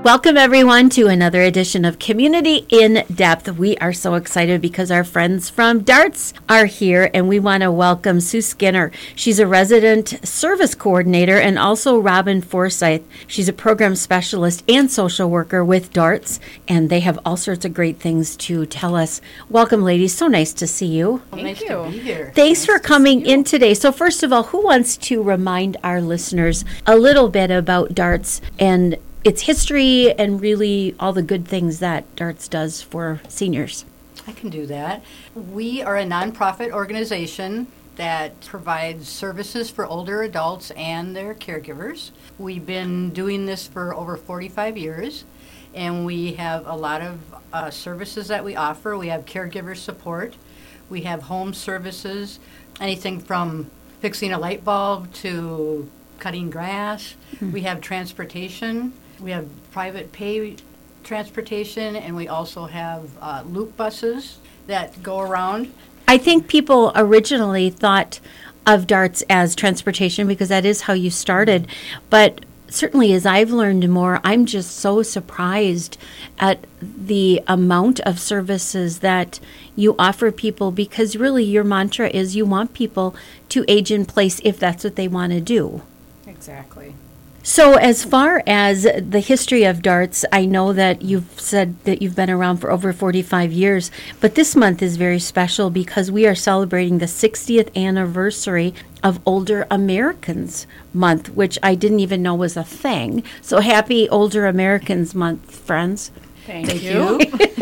Welcome, everyone, to another edition of Community in Depth. We are so excited because our friends from Darts are here, and we want to welcome Sue Skinner. She's a resident service coordinator, and also Robin Forsyth. She's a program specialist and social worker with Darts, and they have all sorts of great things to tell us. Welcome, ladies. So nice to see you. Thank you. To be here. Thanks for coming in today. So first of all, who wants to remind our listeners a little bit about Darts and its history and really all the good things that Darts does for seniors? I can do that. We are a nonprofit organization that provides services for older adults and their caregivers. We've been doing this for over 45 years, and we have a lot of services that we offer. We have caregiver support. We have home services, anything from fixing a light bulb to cutting grass. We have transportation. We have private pay transportation, and we also have loop buses that go around. I think people originally thought of Darts as transportation because that is how you started. But certainly as I've learned more, I'm just so surprised at the amount of services that you offer people, because really your mantra is you want people to age in place if that's what they want to do. Exactly. So as far as the history of Darts, I know that you've said that you've been around for over 45 years, but this month is very special because we are celebrating the 60th anniversary of Older Americans Month, which I didn't even know was a thing. So happy Older Americans Month, friends. Thank you.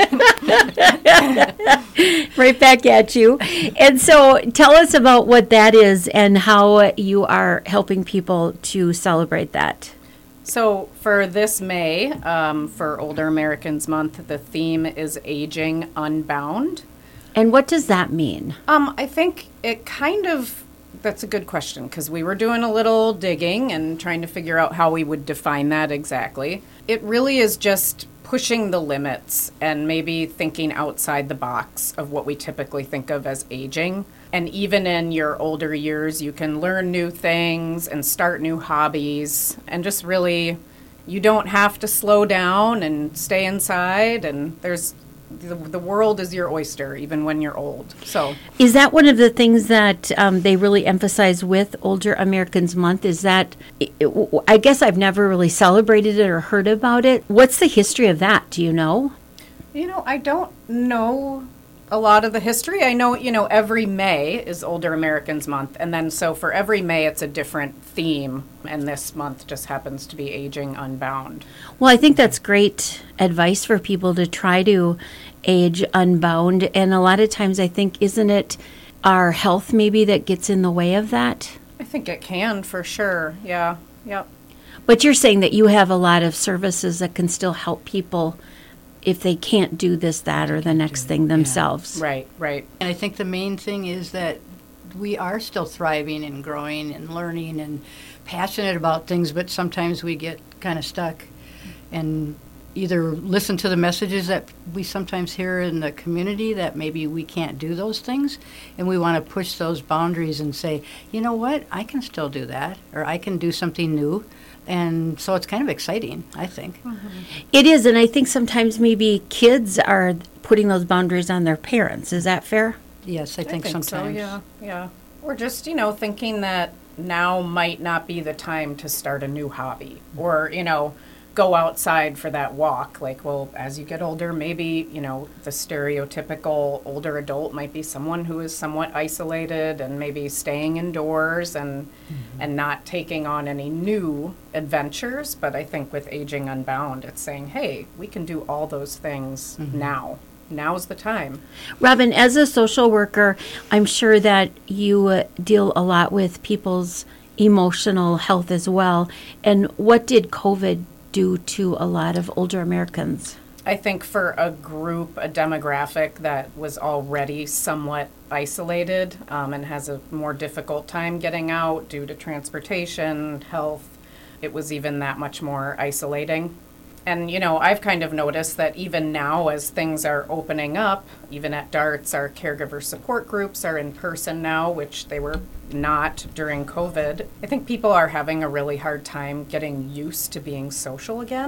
Right back at you. And so tell us about what that is and how you are helping people to celebrate that. So for this May, for Older Americans Month, the theme is Aging Unbound. And what does that mean? I think it that's a good question, because we were doing a little digging and trying to figure out how we would define that exactly. It really is just pushing the limits and maybe thinking outside the box of what we typically think of as aging. And even in your older years, you can learn new things and start new hobbies, and just really, you don't have to slow down and stay inside, and the world is your oyster even when you're old. So is that one of the things that they really emphasize with Older Americans Month? Is that, I guess I've never really celebrated it or heard about it. What's the history of that? Do you know? I don't know a lot of the history. I know, every May is Older Americans Month, and then so for every May it's a different theme, and this month just happens to be Aging Unbound. Well, I think that's great advice for people to try to age unbound, and a lot of times I think, isn't it our health maybe that gets in the way of that? I think it can, for sure. Yeah. Yep. But you're saying that you have a lot of services that can still help people if they can't do this, that, or the next thing themselves. Yeah. Right. And I think the main thing is that we are still thriving and growing and learning and passionate about things, but sometimes we get kind of stuck and either listen to the messages that we sometimes hear in the community that maybe we can't do those things, and we want to push those boundaries and say, you know what, I can still do that, or I can do something new. And so it's kind of exciting, I think. Mm-hmm. It is, and I think sometimes maybe kids are putting those boundaries on their parents. Is that fair? Yes, I think sometimes. So, yeah. Or just, thinking that now might not be the time to start a new hobby, or, go outside for that walk. Like, well, as you get older, maybe, the stereotypical older adult might be someone who is somewhat isolated and maybe staying indoors and not taking on any new adventures. But I think with Aging Unbound, it's saying, hey, we can do all those things now. Now's the time. Robin, as a social worker, I'm sure that you deal a lot with people's emotional health as well. And what did COVID do to a lot of older Americans? I think for a group, a demographic that was already somewhat isolated and has a more difficult time getting out due to transportation, health, it was even that much more isolating. And, I've kind of noticed that even now as things are opening up, even at Darts, our caregiver support groups are in person now, which they were not during COVID. I think people are having a really hard time getting used to being social again.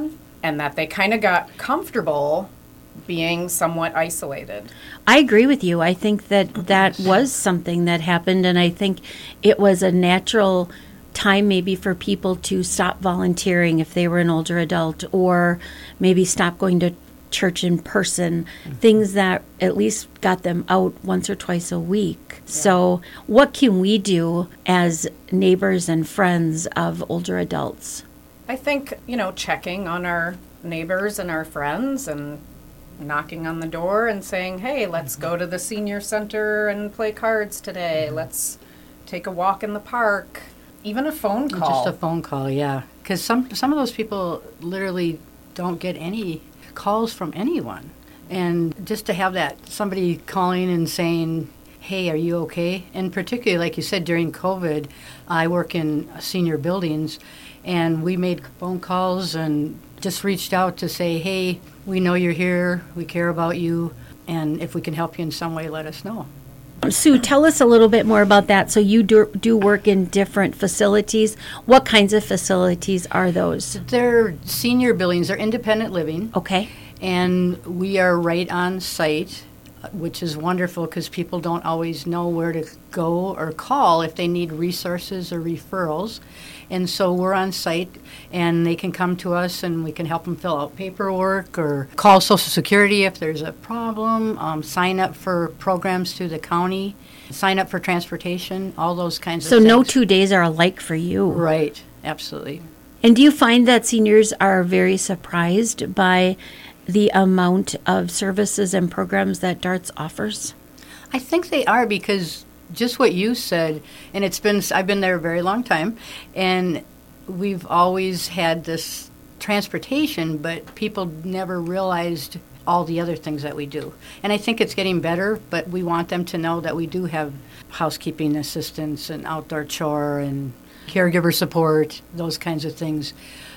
and that they kind of got comfortable being somewhat isolated. I agree with you. I think that was something that happened, and I think it was a natural time maybe for people to stop volunteering if they were an older adult, or maybe stop going to church in person, things that at least got them out once or twice a week. Yeah. So what can we do as neighbors and friends of older adults? I think, checking on our neighbors and our friends and knocking on the door and saying, hey, let's go to the senior center and play cards today. Let's take a walk in the park. Even a phone call. Just a phone call, yeah. Because some of those people literally don't get any calls from anyone. And just to have that, somebody calling and saying, hey, are you okay? And particularly, like you said, during COVID, I work in senior buildings, and we made phone calls and just reached out to say, hey, we know you're here, we care about you, and if we can help you in some way, let us know. Sue, tell us a little bit more about that. So you do work in different facilities. What kinds of facilities are those? They're senior buildings. They're independent living. Okay. And we are right on site, which is wonderful because people don't always know where to go or call if they need resources or referrals. And so we're on site, and they can come to us, and we can help them fill out paperwork or call Social Security if there's a problem, sign up for programs through the county, sign up for transportation, all those kinds of things. So no 2 days are alike for you. Right, absolutely. And do you find that seniors are very surprised by the amount of services and programs that Darts offers? I think they are, because just what you said, and I've been there a very long time, and we've always had this transportation, but people never realized all the other things that we do. And I think it's getting better, but we want them to know that we do have housekeeping assistance and outdoor chore and caregiver support, those kinds of things.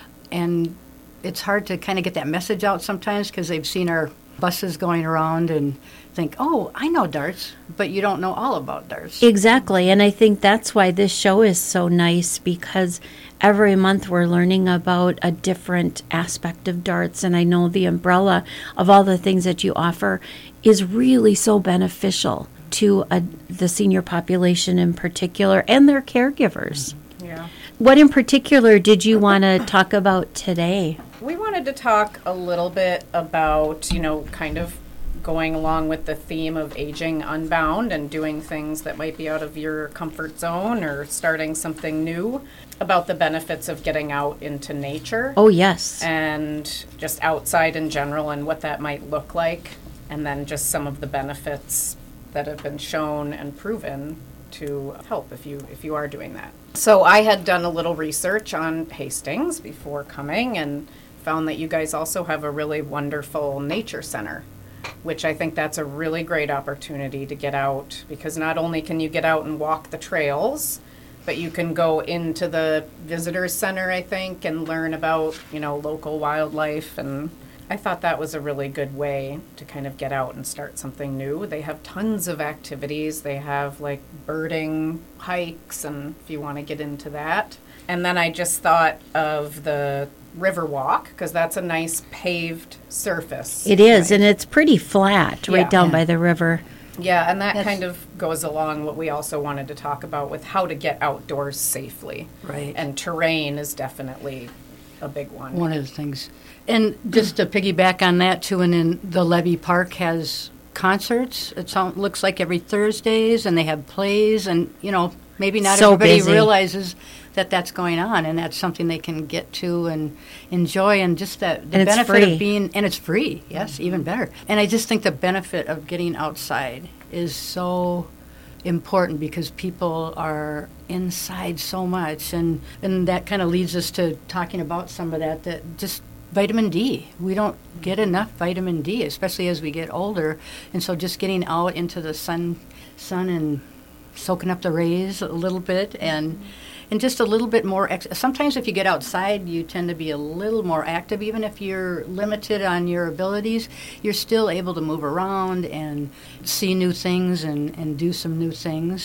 And it's hard to kind of get that message out sometimes because they've seen our buses going around and think, oh, I know Darts, but you don't know all about Darts. Exactly, and I think that's why this show is so nice, because every month we're learning about a different aspect of Darts, and I know the umbrella of all the things that you offer is really so beneficial to the senior population in particular and their caregivers. Yeah. What in particular did you want to talk about today? We wanted to talk a little bit about, kind of going along with the theme of aging unbound and doing things that might be out of your comfort zone or starting something new, about the benefits of getting out into nature. Oh, yes. And just outside in general and what that might look like, and then just some of the benefits that have been shown and proven to help if you are doing that. So I had done a little research on Hastings before coming and found that you guys also have a really wonderful nature center, which I think that's a really great opportunity to get out, because not only can you get out and walk the trails, but you can go into the visitors center, I think, and learn about, local wildlife. And I thought that was a really good way to kind of get out and start something new. They have tons of activities. They have like birding hikes, and if you want to get into that. And then I just thought of the Riverwalk, because that's a nice paved surface. It is, right? And it's pretty flat right down Yeah. by the river. Yeah, and that kind of goes along what we also wanted to talk about with how to get outdoors safely. Right. And terrain is definitely a big one. One of the things. And just to piggyback on that, too, and then the Levy Park has concerts. Looks like every Thursdays, and they have plays, and, maybe not So everybody busy. realizes that that's going on, and that's something they can get to and enjoy, and just the And it's benefit free. of being, and it's free, yes, even better. And I just think the benefit of getting outside is so important, because people are inside so much, and that kind of leads us to talking about some of that just vitamin D. We don't get enough vitamin D, especially as we get older, and so just getting out into the sun and soaking up the rays a little bit, and just a little bit more. Sometimes if you get outside, you tend to be a little more active. Even if you're limited on your abilities, you're still able to move around and see new things and do some new things.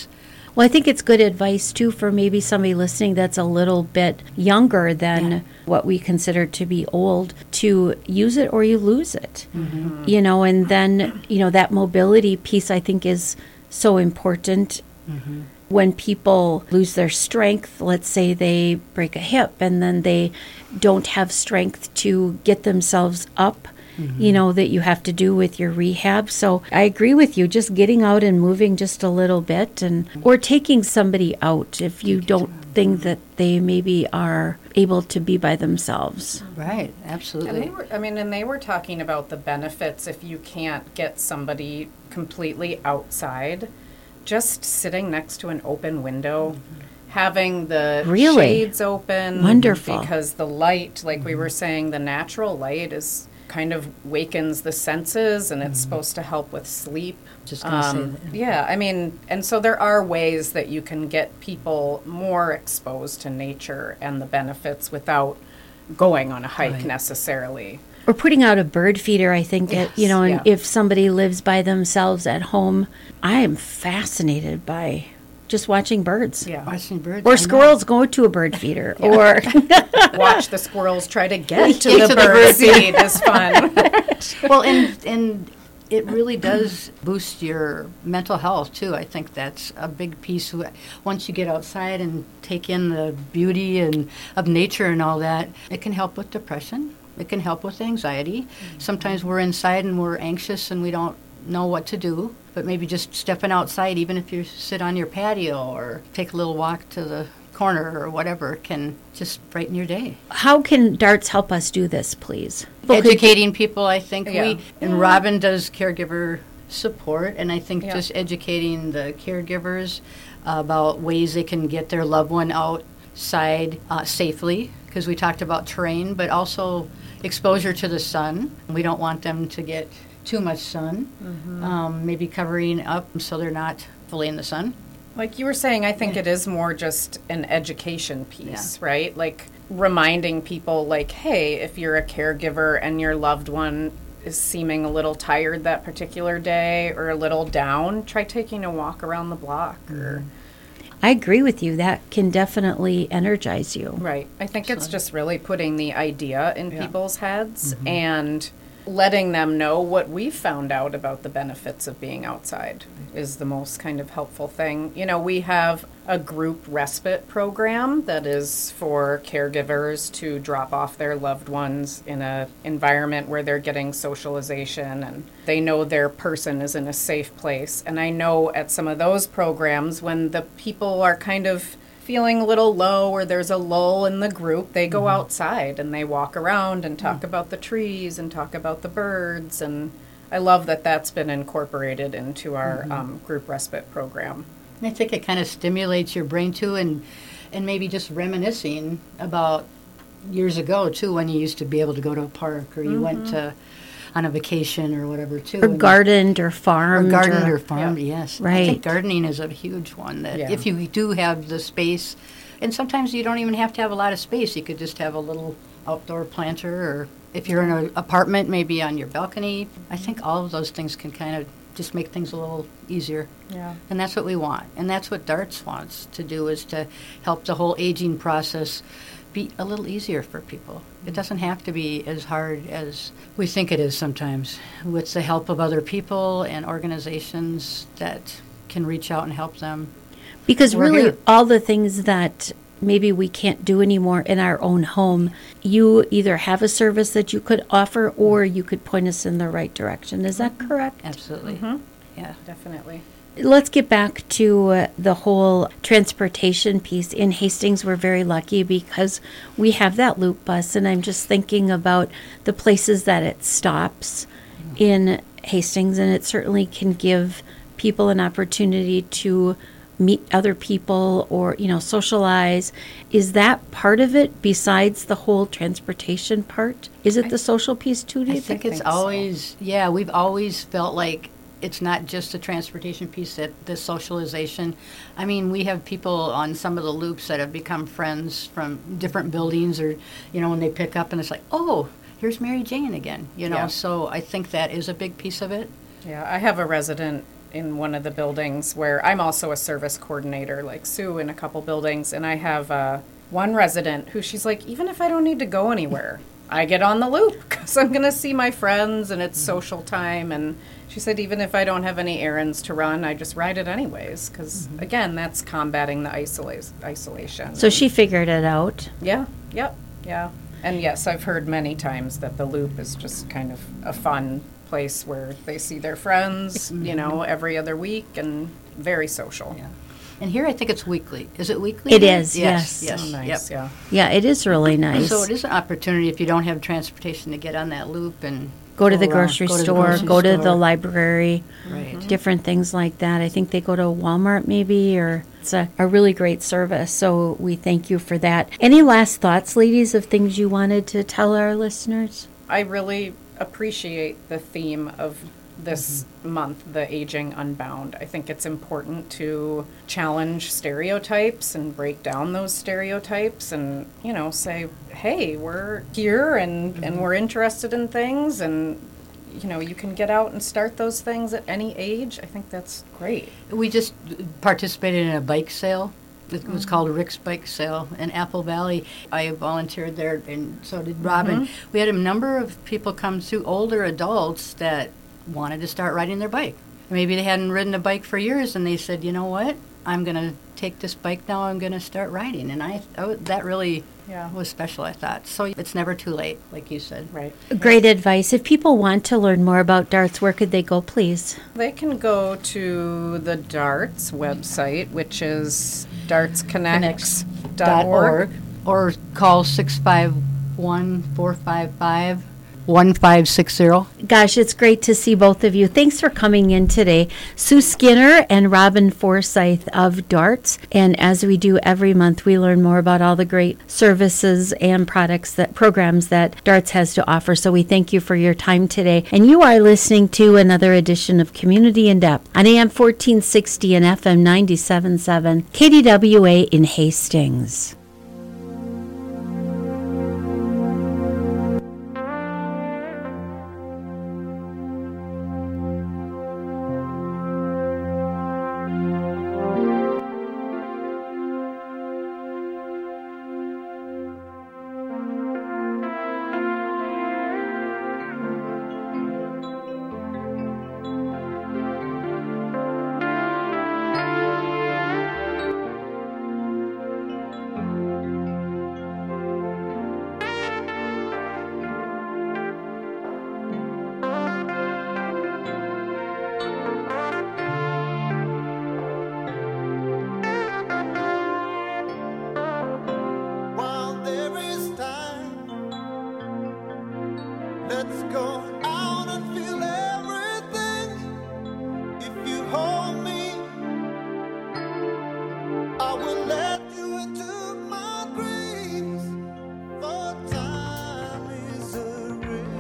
Well, I think it's good advice too for maybe somebody listening that's a little bit younger than what we consider to be old, to use it or you lose it. You know, and then, you know, that mobility piece I think is so important. When people lose their strength, let's say they break a hip and then they don't have strength to get themselves up, you know, that you have to do with your rehab. So I agree with you, just getting out and moving just a little bit, and or taking somebody out if you don't think that they maybe are able to be by themselves. Right, And absolutely. they were talking about the benefits if you can't get somebody completely outside. Just sitting next to an open window, having the Really? shades open. Wonderful. Because the light, like we were saying, the natural light is kind of wakens the senses, and it's supposed to help with sleep. Just gonna say that. Yeah, I mean, and so there are ways that you can get people more exposed to nature and the benefits without going on a hike Right. necessarily. Or putting out a bird feeder, I think, you know, and Yeah. if somebody lives by themselves at home, I am fascinated by just watching birds. Yeah. Watching birds. Or I know. squirrels go to a bird feeder. Or Watch the squirrels try to get to Get the to the bird bird seed is fun. Well, and it really does boost your mental health too. I think that's a big piece. Once you get outside and take in the beauty and of nature and all that, it can help with depression. It can help with anxiety. Sometimes we're inside and we're anxious and we don't know what to do. But maybe just stepping outside, even if you sit on your patio or take a little walk to the corner or whatever, can just brighten your day. how can Darts help us do this, please? People could- Educating people, I think Yeah. and Robin does caregiver support, and I think Yeah. just educating the caregivers about ways they can get their loved one outside safely, because we talked about terrain, but also exposure to the sun. We don't want them to get too much sun, maybe covering up so they're not fully in the sun. Like you were saying, I think it is more just an education piece, right? Like reminding people, like, hey, if you're a caregiver and your loved one is seeming a little tired that particular day or a little down, try taking a walk around the block. Or I agree with you. That can definitely energize you. right. I think it's just really putting the idea in Yeah. people's heads and letting them know what we've found out about the benefits of being outside is the most kind of helpful thing. You know, we have a group respite program that is for caregivers to drop off their loved ones in a environment where they're getting socialization and they know their person is in a safe place. And I know at some of those programs, when the people are kind of feeling a little low or there's a lull in the group, they go outside and they walk around and talk about the trees and talk about the birds. And I love that that's been incorporated into our group respite program. And I think it kind of stimulates your brain too, and maybe just reminiscing about years ago too, when you used to be able to go to a park or you went to on a vacation or whatever too. Or and- gardened or or farmed. gardened or farmed, yes. I Right. think gardening is a huge one that Yeah. if you do have the space, and sometimes you don't even have to have a lot of space. You could just have a little outdoor planter, or if you're in an apartment, maybe on your balcony. I think all of those things can kind of just make things a little easier. Yeah. And that's what we want. And that's what Darts wants to do, is to help the whole aging process be a little easier for people. It doesn't have to be as hard as we think it is sometimes. With the help of other people and organizations that can reach out and help them. Because We're really, here. all the things that maybe we can't do anymore in our own home, you either have a service that you could offer or you could point us in the right direction. Is that correct? Absolutely. Yeah. Definitely. Let's get back to the whole transportation piece. In Hastings, we're very lucky because we have that loop bus, and I'm just thinking about the places that it stops in Hastings, and it certainly can give people an opportunity to meet other people or, you know, socialize. Is that part of it besides the whole transportation part? Is it the social piece too, do I you think think? it's think so. always, yeah, we've always felt like it's not just the transportation piece, that the socialization. I mean, we have people on some of the loops that have become friends from different buildings, or, you know, when they pick up and it's like, oh, here's Mary Jane again, you know. Yeah. So I think that is a big piece of it. Yeah, I have a resident in one of the buildings where I'm also a service coordinator, like Sue, in a couple buildings, and I have one resident who she's like, even if I don't need to go anywhere, I get on the loop because I'm going to see my friends and it's social time. And she said, even if I don't have any errands to run, I just ride it anyways because, again, that's combating the isolation. So she figured it out. Yeah, yep, yeah. And yes, I've heard many times that the loop is just kind of a fun place where they see their friends, every other week and very social. Yeah. And here I think it's weekly. Is it weekly? It is, yes. Yes. Oh, nice, Yep. yeah. Yeah, it is really nice. So it is an opportunity if you don't have transportation to get on that loop and Go to the around. grocery Go to the store, grocery go to the store. library, Right. different things like that. I think they go to Walmart maybe, or it's a really great service. So we thank you for that. Any last thoughts, ladies, of things you wanted to tell our listeners? I really appreciate the theme of this month, the Aging Unbound. I think it's important to challenge stereotypes and break down those stereotypes and, say, hey, we're here and we're interested in things and, you can get out and start those things at any age. I think that's great. We just participated in a bike sale. It was called a Rick's Bike Sale in Apple Valley. I volunteered there, and so did Robin. We had a number of people come through, older adults that wanted to start riding their bike. Maybe they hadn't ridden a bike for years, and they said, you know what, I'm going to take this bike now, I'm going to start riding. And that really was special, I thought. So it's never too late, like you said. Right. Great advice. If people want to learn more about darts, where could they go, please? They can go to the DARTS website, which is dartsconnects.org. Or call 651-455 1560. Gosh, it's great to see both of you. Thanks for coming in today. Sue Skinner and Robin Forsyth of Darts. And as we do every month, we learn more about all the great services and programs that Darts has to offer. So we thank you for your time today. And you are listening to another edition of Community in Depth on AM 1460 and FM 97.7 KDWA in Hastings. While there is time, let's go out and feel it.